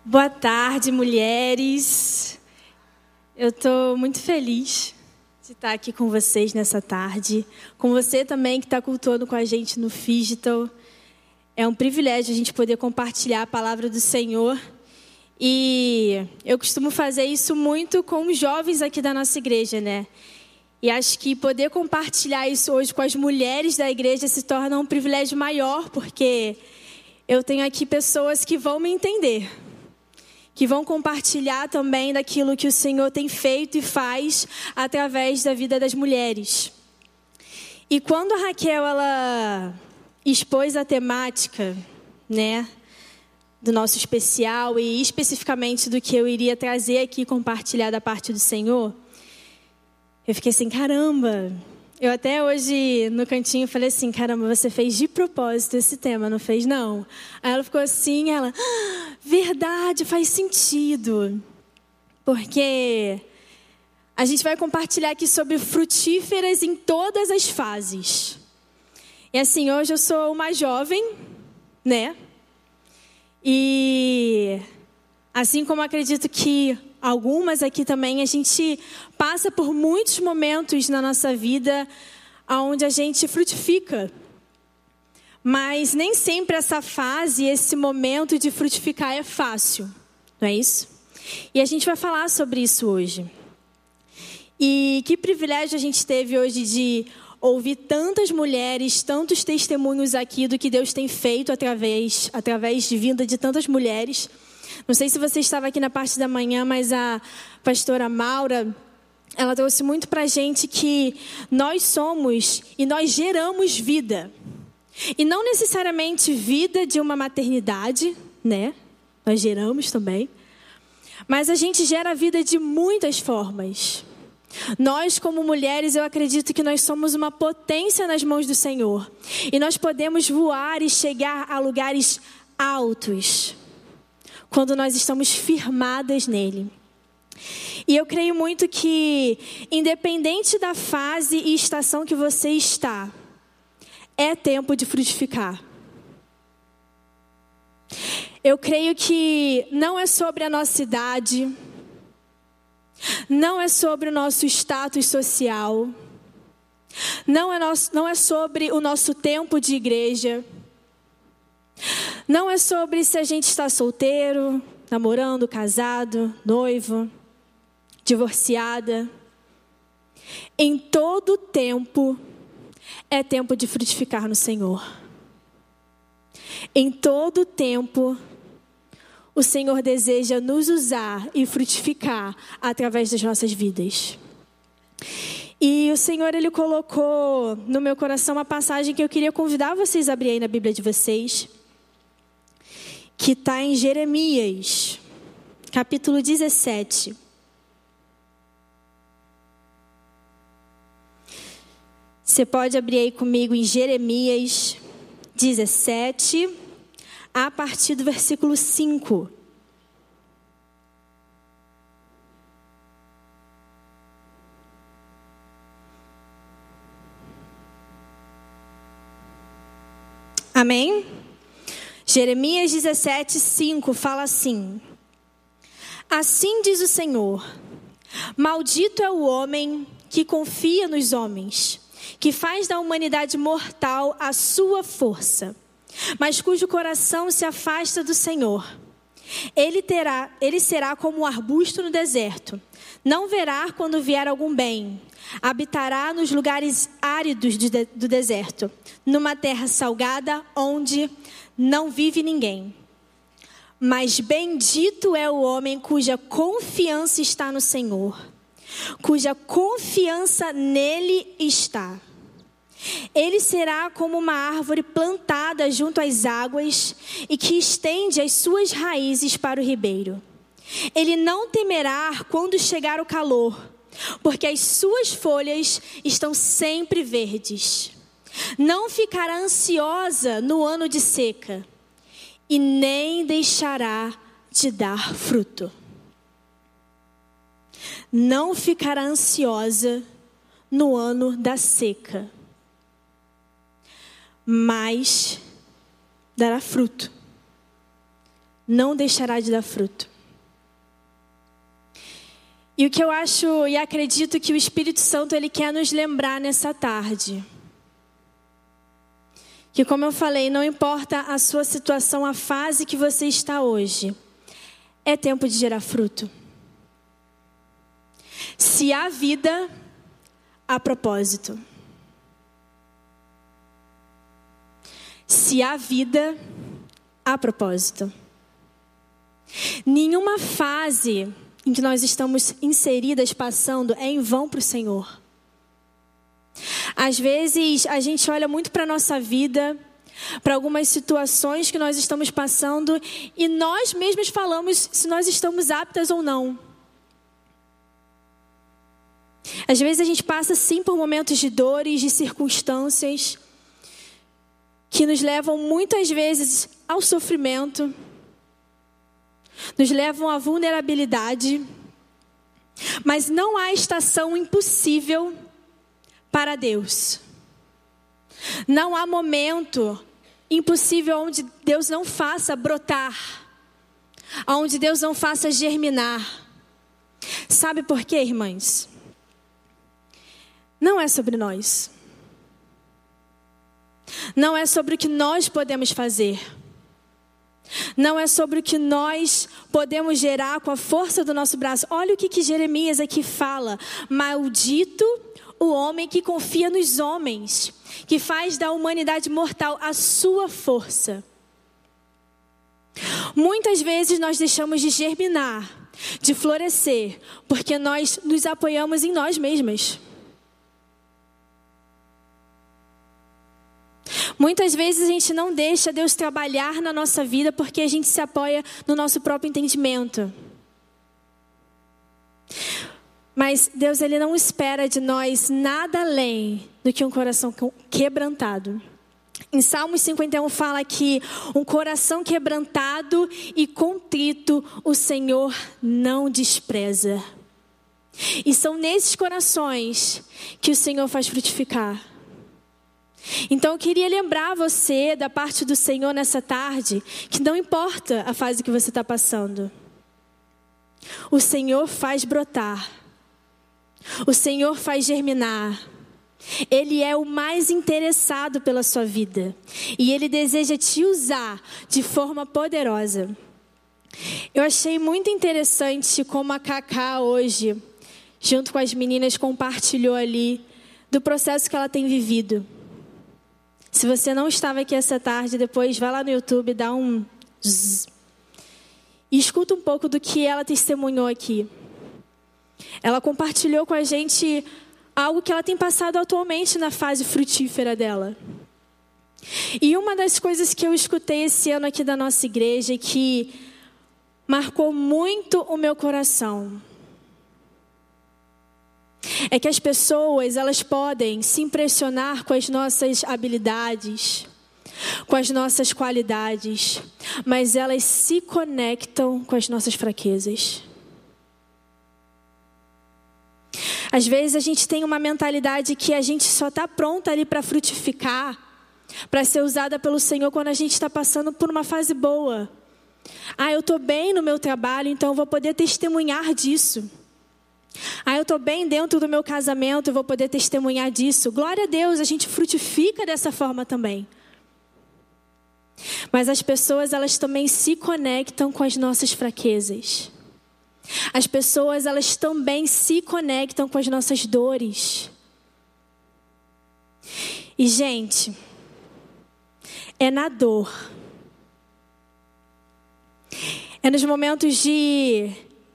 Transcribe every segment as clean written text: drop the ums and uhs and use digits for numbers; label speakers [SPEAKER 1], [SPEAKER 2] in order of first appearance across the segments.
[SPEAKER 1] Boa tarde, mulheres. Eu estou muito feliz de estar aqui com vocês nessa tarde. Com você também que está cultuando com a gente no Digital. É um privilégio a gente poder compartilhar a palavra do Senhor. E eu costumo fazer isso muito com os jovens aqui da nossa igreja, né? E acho que poder compartilhar isso hoje com as mulheres da igreja se torna um privilégio maior, porque eu tenho aqui pessoas que vão me entender, que vão compartilhar também daquilo que o Senhor tem feito e faz através da vida das mulheres. E quando a Raquel, ela expôs a temática, né, do nosso especial e especificamente do que eu iria trazer aqui, compartilhar da parte do Senhor, eu fiquei assim, caramba. Eu até hoje no cantinho falei assim, caramba, você fez de propósito esse tema, não fez não? Aí ela ficou assim, verdade, faz sentido. Porque a gente vai compartilhar aqui sobre frutíferas em todas as fases. E assim, hoje eu sou uma jovem, né? E assim como acredito que algumas aqui também, a gente passa por muitos momentos na nossa vida onde a gente frutifica. Mas nem sempre essa fase, esse momento de frutificar é fácil, não é isso? E a gente vai falar sobre isso hoje. E que privilégio a gente teve hoje de ouvir tantas mulheres, tantos testemunhos aqui do que Deus tem feito através de vinda de tantas mulheres. Não sei se você estava aqui na parte da manhã, mas a pastora Maura, ela trouxe muito pra gente que nós somos e nós geramos vida. E não necessariamente vida de uma maternidade, né? Nós geramos também. Mas a gente gera vida de muitas formas. Nós, como mulheres, eu acredito que nós somos uma potência nas mãos do Senhor. E nós podemos voar e chegar a lugares altos quando nós estamos firmadas nele. E eu creio muito que, independente da fase e estação que você está, é tempo de frutificar. Eu creio que não é sobre a nossa idade, não é sobre o nosso status social, não é sobre o nosso tempo de igreja, não é sobre se a gente está solteiro, namorando, casado, noivo, divorciada. Em todo tempo é tempo de frutificar no Senhor. Em todo tempo o Senhor deseja nos usar e frutificar através das nossas vidas. E o Senhor, Ele colocou no meu coração uma passagem que eu queria convidar vocês a abrir aí na Bíblia de vocês, que está em Jeremias, capítulo 17. Você pode abrir aí comigo em Jeremias 17, a partir do versículo 5. Amém? Jeremias 17, 5 fala assim: Assim diz o Senhor, maldito é o homem que confia nos homens, que faz da humanidade mortal a sua força, mas cujo coração se afasta do Senhor. Ele será como um arbusto no deserto, não verá quando vier algum bem. Habitará nos lugares áridos do deserto, numa terra salgada onde não vive ninguém. Mas bendito é o homem cuja confiança está no Senhor, cuja confiança nele está. Ele será como uma árvore plantada junto às águas e que estende as suas raízes para o ribeiro. Ele não temerá quando chegar o calor, porque as suas folhas estão sempre verdes. Não ficará ansiosa no ano de seca e nem deixará de dar fruto. Não ficará ansiosa no ano da seca, mas dará fruto não deixará de dar fruto. E o que eu acho e acredito que o Espírito Santo ele quer nos lembrar nessa tarde, que como eu falei, não importa a sua situação, a fase que você está hoje, é tempo de gerar fruto. Se há vida, há propósito. Se há vida, há propósito. Nenhuma fase em que nós estamos inseridas, passando, é em vão para o Senhor. Às vezes, a gente olha muito para a nossa vida, para algumas situações que nós estamos passando, e nós mesmos falamos se nós estamos aptas ou não. Às vezes a gente passa sim por momentos de dores, de circunstâncias, que nos levam muitas vezes ao sofrimento, nos levam à vulnerabilidade, mas não há estação impossível para Deus. Não há momento impossível onde Deus não faça brotar, onde Deus não faça germinar. Sabe por quê, irmãs? Não é sobre nós. Não é sobre o que nós podemos fazer. Não é sobre o que nós podemos gerar com a força do nosso braço. Olha o que Jeremias aqui fala. Maldito o homem que confia nos homens, que faz da humanidade mortal a sua força. Muitas vezes nós deixamos de germinar, de florescer, porque nós nos apoiamos em nós mesmas. Muitas vezes a gente não deixa Deus trabalhar na nossa vida porque a gente se apoia no nosso próprio entendimento. Mas Deus ele não espera de nós nada além do que um coração quebrantado. Em Salmos 51 fala que um coração quebrantado e contrito o Senhor não despreza. E são nesses corações que o Senhor faz frutificar. Então eu queria lembrar você da parte do Senhor nessa tarde, que não importa a fase que você está passando, o Senhor faz brotar, o Senhor faz germinar, Ele é o mais interessado pela sua vida, e Ele deseja te usar de forma poderosa. Eu achei muito interessante como a Cacá hoje, junto com as meninas, compartilhou ali do processo que ela tem vivido. Se você não estava aqui essa tarde, depois vai lá no YouTube, dá um zzz, e escuta um pouco do que ela testemunhou aqui. Ela compartilhou com a gente algo que ela tem passado atualmente na fase frutífera dela. E uma das coisas que eu escutei esse ano aqui da nossa igreja, que marcou muito o meu coração, é que as pessoas, elas podem se impressionar com as nossas habilidades, com as nossas qualidades, mas elas se conectam com as nossas fraquezas. Às vezes a gente tem uma mentalidade que a gente só está pronta ali para frutificar, para ser usada pelo Senhor quando a gente está passando por uma fase boa. Eu estou bem no meu trabalho, então eu vou poder testemunhar disso. Eu estou bem dentro do meu casamento, eu vou poder testemunhar disso. Glória a Deus, a gente frutifica dessa forma também. Mas as pessoas, elas também se conectam com as nossas fraquezas. As pessoas, elas também se conectam com as nossas dores. E, gente, é na dor, é nos momentos de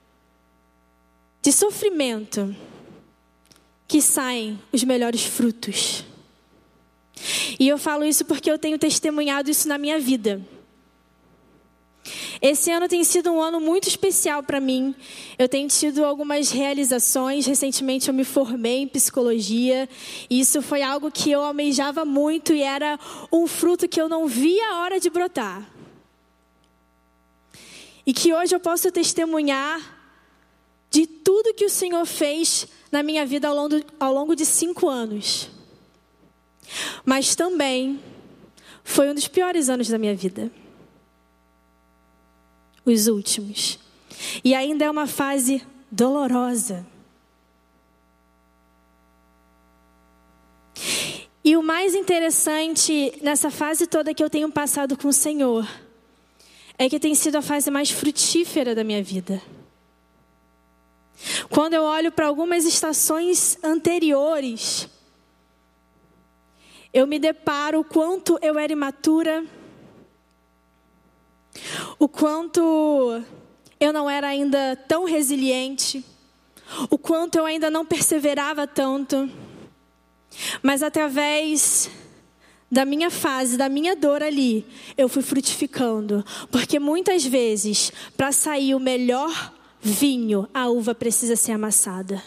[SPEAKER 1] sofrimento que saem os melhores frutos. E eu falo isso porque eu tenho testemunhado isso na minha vida. Esse ano tem sido um ano muito especial para mim. Eu tenho tido algumas realizações. Recentemente eu me formei em psicologia. E isso foi algo que eu almejava muito e era um fruto que eu não via a hora de brotar. E que hoje eu posso testemunhar de tudo que o Senhor fez na minha vida ao longo de 5 anos. Mas também foi um dos piores anos da minha vida. os últimos. E ainda é uma fase dolorosa. E o mais interessante nessa fase toda que eu tenho passado com o Senhor é que tem sido a fase mais frutífera da minha vida. Quando eu olho para algumas estações anteriores, eu me deparo o quanto eu era imatura, o quanto eu não era ainda tão resiliente, o quanto eu ainda não perseverava tanto. Mas através da minha fase, da minha dor ali, eu fui frutificando. Porque muitas vezes, para sair o melhor vinho, a uva precisa ser amassada.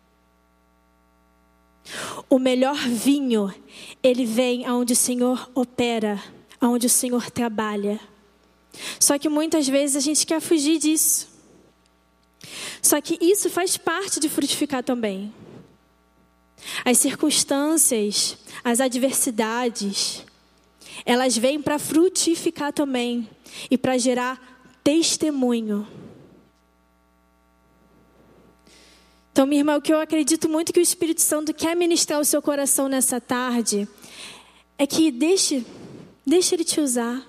[SPEAKER 1] O melhor vinho, ele vem aonde o Senhor opera, aonde o Senhor trabalha. Só que muitas vezes a gente quer fugir disso. Só que isso faz parte de frutificar também. As circunstâncias, as adversidades, elas vêm para frutificar também e para gerar testemunho. Então, minha irmã, o que eu acredito muito que o Espírito Santo quer ministrar ao seu coração nessa tarde é que deixe Ele te usar.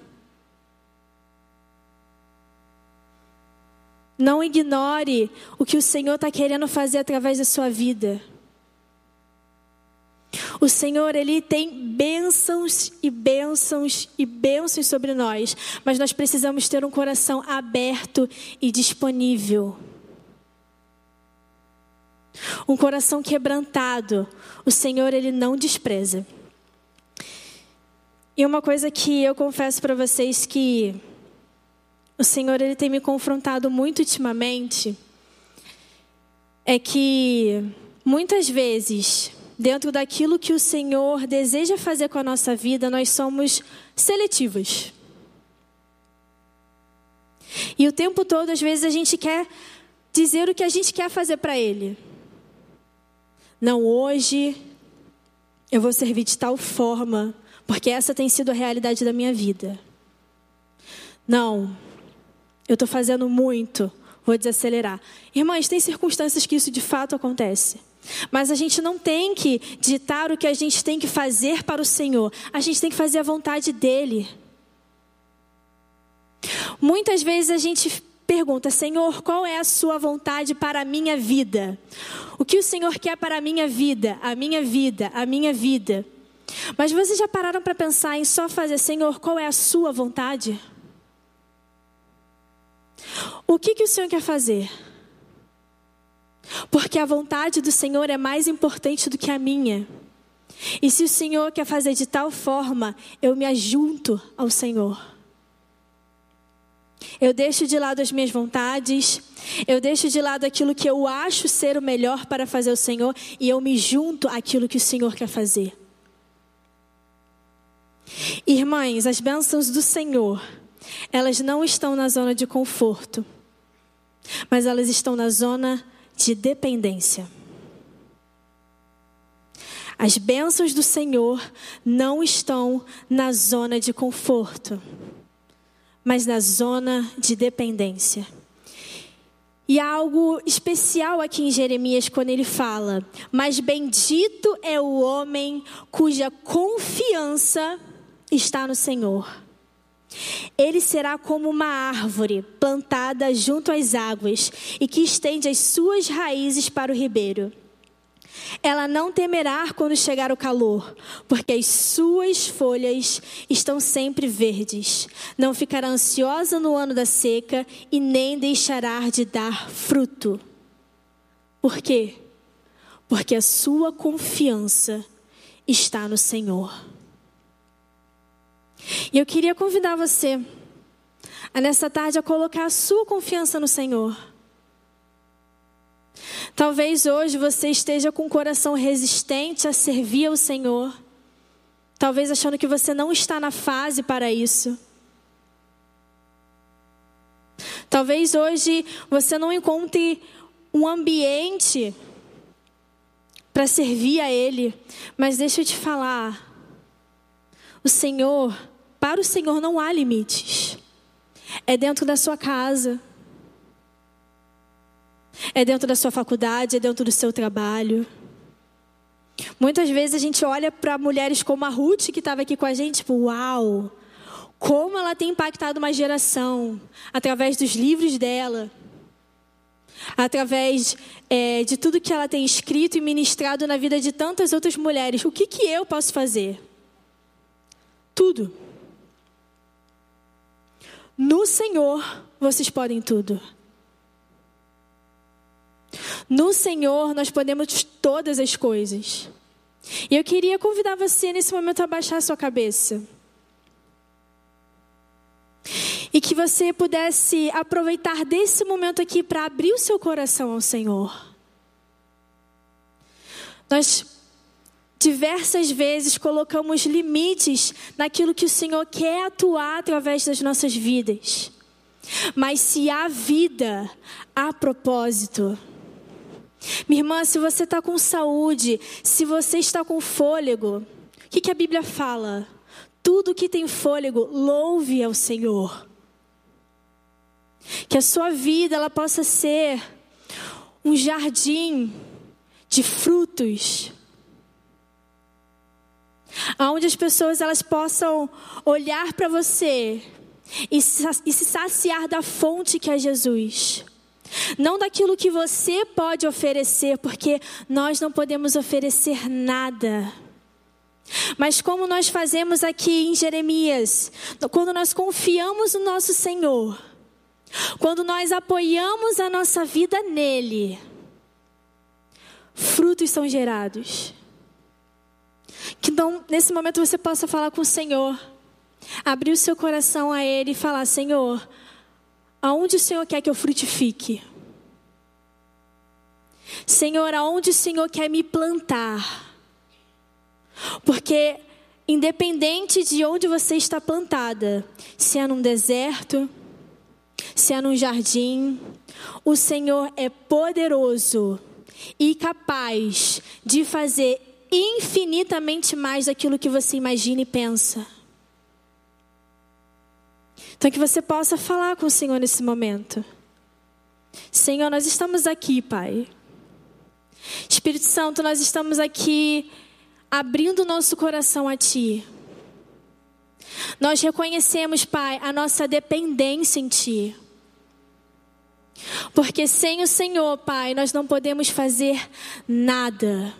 [SPEAKER 1] Não ignore o que o Senhor está querendo fazer através da sua vida. O Senhor, Ele tem bênçãos e bênçãos e bênçãos sobre nós. Mas nós precisamos ter um coração aberto e disponível. Um coração quebrantado. O Senhor, Ele não despreza. E uma coisa que eu confesso para vocês que o Senhor, Ele tem me confrontado muito ultimamente. É que muitas vezes, dentro daquilo que o Senhor deseja fazer com a nossa vida, nós somos seletivas. E o tempo todo, às vezes, a gente quer dizer o que a gente quer fazer para Ele. Não, hoje eu vou servir de tal forma, porque essa tem sido a realidade da minha vida. Não, eu estou fazendo muito, vou desacelerar. Irmãs, tem circunstâncias que isso de fato acontece. Mas a gente não tem que ditar o que a gente tem que fazer para o Senhor. A gente tem que fazer a vontade dEle. Muitas vezes a gente pergunta: Senhor, qual é a sua vontade para a minha vida? O que o Senhor quer para a minha vida? A minha vida, a minha vida. Mas vocês já pararam para pensar em só fazer: Senhor, qual é a sua vontade? O que o Senhor quer fazer? Porque a vontade do Senhor é mais importante do que a minha. E se o Senhor quer fazer de tal forma, eu me ajunto ao Senhor. Eu deixo de lado as minhas vontades, eu deixo de lado aquilo que eu acho ser o melhor para fazer o Senhor, e eu me junto àquilo que o Senhor quer fazer. Irmãs, as bênçãos do Senhor, elas não estão na zona de conforto, mas elas estão na zona de dependência. As bênçãos do Senhor não estão na zona de conforto, mas na zona de dependência. E há algo especial aqui em Jeremias quando ele fala: mas bendito é o homem cuja confiança está no Senhor. Ele será como uma árvore plantada junto às águas e que estende as suas raízes para o ribeiro. Ela não temerá quando chegar o calor, porque as suas folhas estão sempre verdes. Não ficará ansiosa no ano da seca e nem deixará de dar fruto. Por quê? Porque a sua confiança está no Senhor. E eu queria convidar você a nessa tarde a colocar a sua confiança no Senhor. Talvez hoje você esteja com o coração resistente a servir ao Senhor. Talvez achando que você não está na fase para isso. Talvez hoje você não encontre um ambiente para servir a Ele. Mas deixa eu te falar, para o Senhor não há limites. É dentro da sua casa. É dentro da sua faculdade, é dentro do seu trabalho. Muitas vezes a gente olha para mulheres como a Ruth, que estava aqui com a gente, tipo, uau, como ela tem impactado uma geração, através dos livros dela, através de tudo que ela tem escrito e ministrado na vida de tantas outras mulheres. O que eu posso fazer? Tudo. No Senhor, vocês podem tudo. No Senhor, nós podemos todas as coisas. E eu queria convidar você, nesse momento, a baixar a sua cabeça. E que você pudesse aproveitar desse momento aqui para abrir o seu coração ao Senhor. Nós, diversas vezes, colocamos limites naquilo que o Senhor quer atuar através das nossas vidas. Mas se há vida, há propósito. Minha irmã, se você está com saúde, se você está com fôlego, o que a Bíblia fala? Tudo que tem fôlego, louve ao Senhor. Que a sua vida ela possa ser um jardim de frutos, onde as pessoas elas possam olhar para você e se saciar da fonte que é Jesus. Não daquilo que você pode oferecer, porque nós não podemos oferecer nada. Mas como nós fazemos aqui em Jeremias, quando nós confiamos no nosso Senhor, quando nós apoiamos a nossa vida nele, frutos são gerados. Que então, nesse momento você possa falar com o Senhor, abrir o seu coração a Ele e falar: Senhor, aonde o Senhor quer que eu frutifique? Senhor, aonde o Senhor quer me plantar? Porque independente de onde você está plantada, se é num deserto, se é num jardim, o Senhor é poderoso e capaz de fazer infinitamente mais daquilo que você imagina e pensa. Então que você possa falar com o Senhor nesse momento. Senhor, nós estamos aqui, Pai. Espírito Santo, nós estamos aqui abrindo o nosso coração a Ti. Nós reconhecemos, Pai, a nossa dependência em Ti. Porque sem o Senhor, Pai, nós não podemos fazer nada.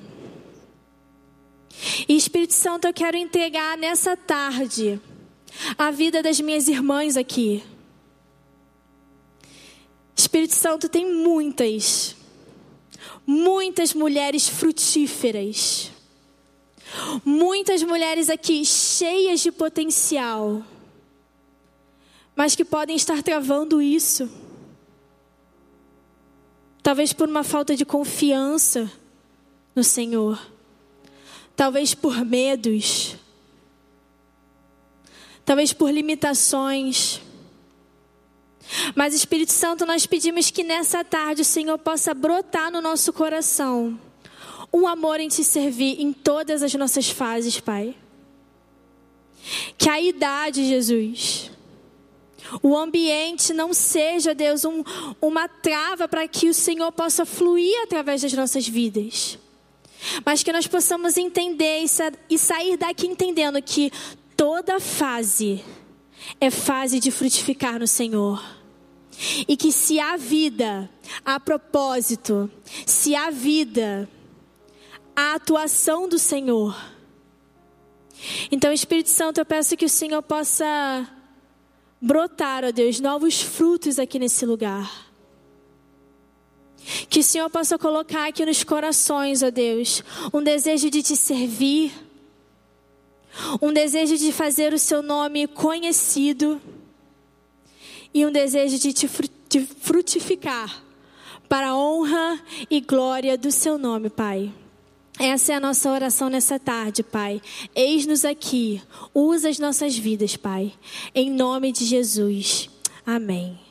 [SPEAKER 1] E Espírito Santo, eu quero entregar nessa tarde a vida das minhas irmãs aqui. Espírito Santo, tem muitas mulheres frutíferas. Muitas mulheres aqui cheias de potencial, mas que podem estar travando isso. Talvez por uma falta de confiança no Senhor. Talvez por medos. Talvez por limitações. Mas Espírito Santo, nós pedimos que nessa tarde o Senhor possa brotar no nosso coração um amor em Te servir em todas as nossas fases, Pai. Que a idade, Jesus, o ambiente não seja, Deus, uma trava para que o Senhor possa fluir através das nossas vidas. Mas que nós possamos entender e sair daqui entendendo que toda fase é fase de frutificar no Senhor. E que se há vida, há propósito. Se há vida, há atuação do Senhor. Então, Espírito Santo, eu peço que o Senhor possa brotar, ó Deus, novos frutos aqui nesse lugar. Que o Senhor possa colocar aqui nos corações, ó Deus, um desejo de Te servir, um desejo de fazer o Seu nome conhecido e um desejo de Te frutificar para a honra e glória do Seu nome, Pai. Essa é a nossa oração nessa tarde, Pai. Eis-nos aqui, usa as nossas vidas, Pai, em nome de Jesus. Amém.